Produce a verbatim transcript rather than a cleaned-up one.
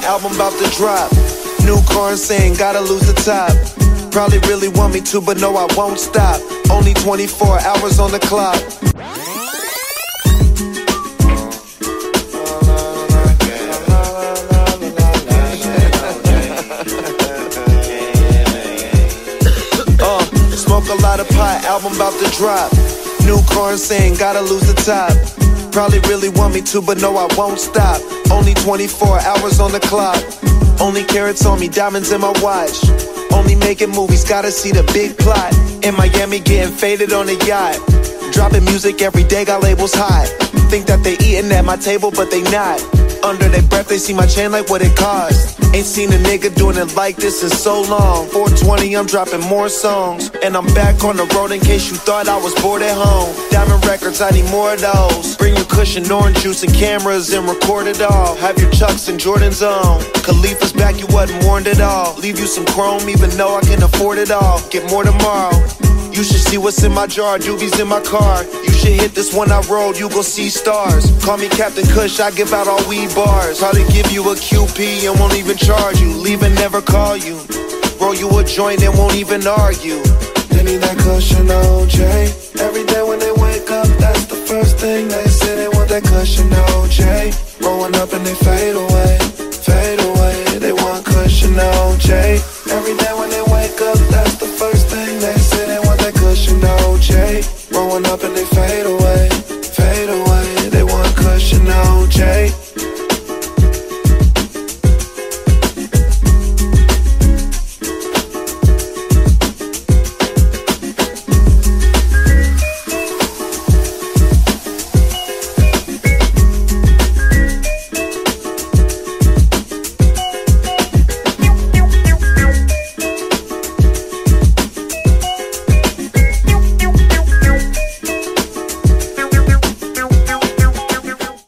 album about to drop. New car and saying gotta lose the top. Probably really want me to, but no, I won't stop. Only twenty-four hours on the clock. uh, smoke a lot of pot, album about to drop. New car and saying gotta lose the top. Probably really want me to, but no, I won't stop. Only twenty-four hours on the clock. Only carrots on me, diamonds in my watch. Only making movies, gotta see the big plot. In Miami, getting faded on a yacht. Dropping music every day, got labels hot. Think that they eating at my table, but they not. Under their breath, they see my chain like what it cost. Ain't seen a nigga doing it like this in so long. four twenty, I'm dropping more songs. And I'm back on the road in case you thought I was bored at home. Diamond Records, I need more of those. Bring your cushion, orange juice, and cameras and record it all. Have your Chucks and Jordans on. Khalifa's back, you wasn't warned at all. Leave you some chrome even though I can afford it all. Get more tomorrow. You should see what's in my jar, doobies in my car. You should hit this one I rolled, you gon' see stars. Call me Captain Kush, I give out all weed bars. Probably give you a Q P and won't even charge you. Leave and never call you. Roll you a joint and won't even argue. They need that cushion O J. Every day when they wake up, that's the first thing they say. They want that cushion O J. Rolling up and they fade away.